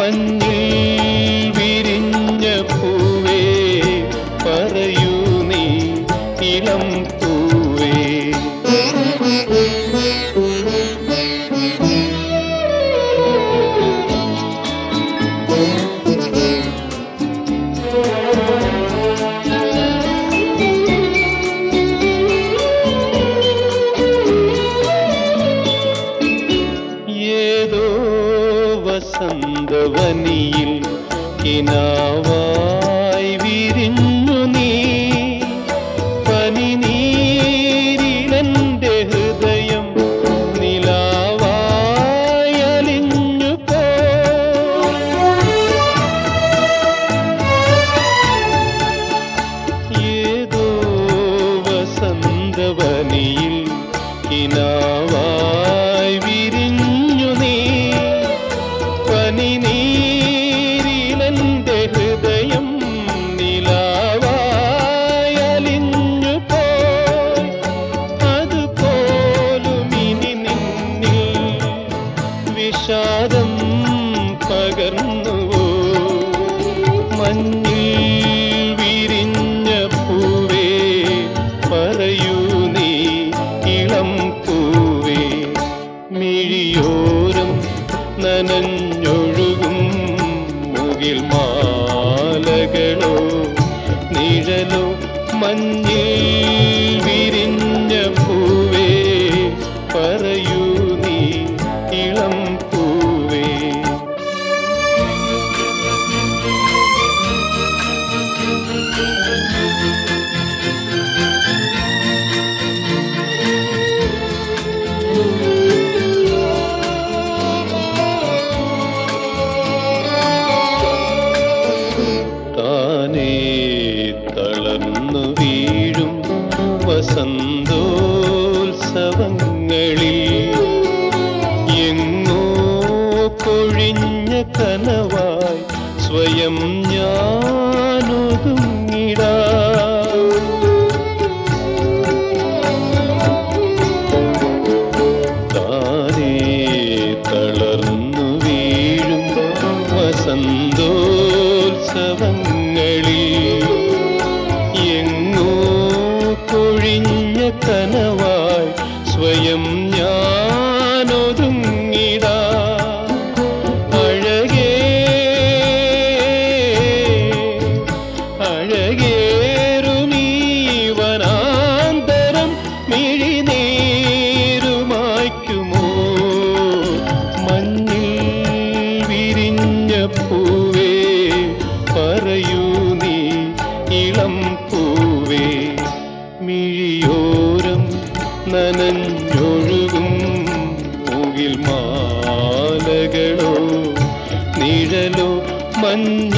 മഞ്ഞിൽ വിരിഞ്ഞ പൂവേ പറയൂ നീ ഇളം പൂവേ. ഏതോ വസന്തവനിയിൽ കിനാവായി വിരിഞ്ഞു നീ, പനിനീരിലെന്റെ ഹൃദയം നിലാവായി അലിഞ്ഞു പോ. ഏതോ വസന്തവനിയിൽ കിനാവായി വിരിഞ്ഞു നീ, പനിനീരിലെന്റെ ഹൃദയം നിലാവായി അലിഞ്ഞു പോയി. അതുപോലും ഇനി നിന്നിൽ വിഷാദം പകർന്നുവോ? മഞ്ഞിൽ വിരിഞ്ഞ പൂവേ പറയൂ നീ ഇളം പൂവേ. മിഴിയോരം നനഞ്ഞൊഴുകും മുകിൽ മാലകളോ നിഴലോ, മഞ്ഞിൽ വിരിഞ്ഞ പൂവേ പറയൂ നീ ഇളം പൂവേ. താനേ തളർന്നു വീഴും വസന്തോത്സവങ്ങളിൽ എങ്ങോ കൊഴിഞ്ഞ കനവായി സ്വയം ഞാനൊതുങ്ങിടാം. താനേ തളർന്നു വീഴും വസന്തോത്സവങ്ങളിൽ എങ്ങോ കൊഴിഞ്ഞ കനവായി സ്വയം ഞാനൊതുങ്ങിടാം. അഴകേ അഴകേറുമീ വനാന്തരം മിഴിനീരുമായ്ക്കുമോ? മഞ്ഞിൽ വിരിഞ്ഞ പൂവേ പറയൂ നീ ഇളം പൂവേ. മിഴിയോരം നനഞ്ഞൊഴുകും മുകിൽ മാലകളോ നിഴലോ, മഞ്ഞ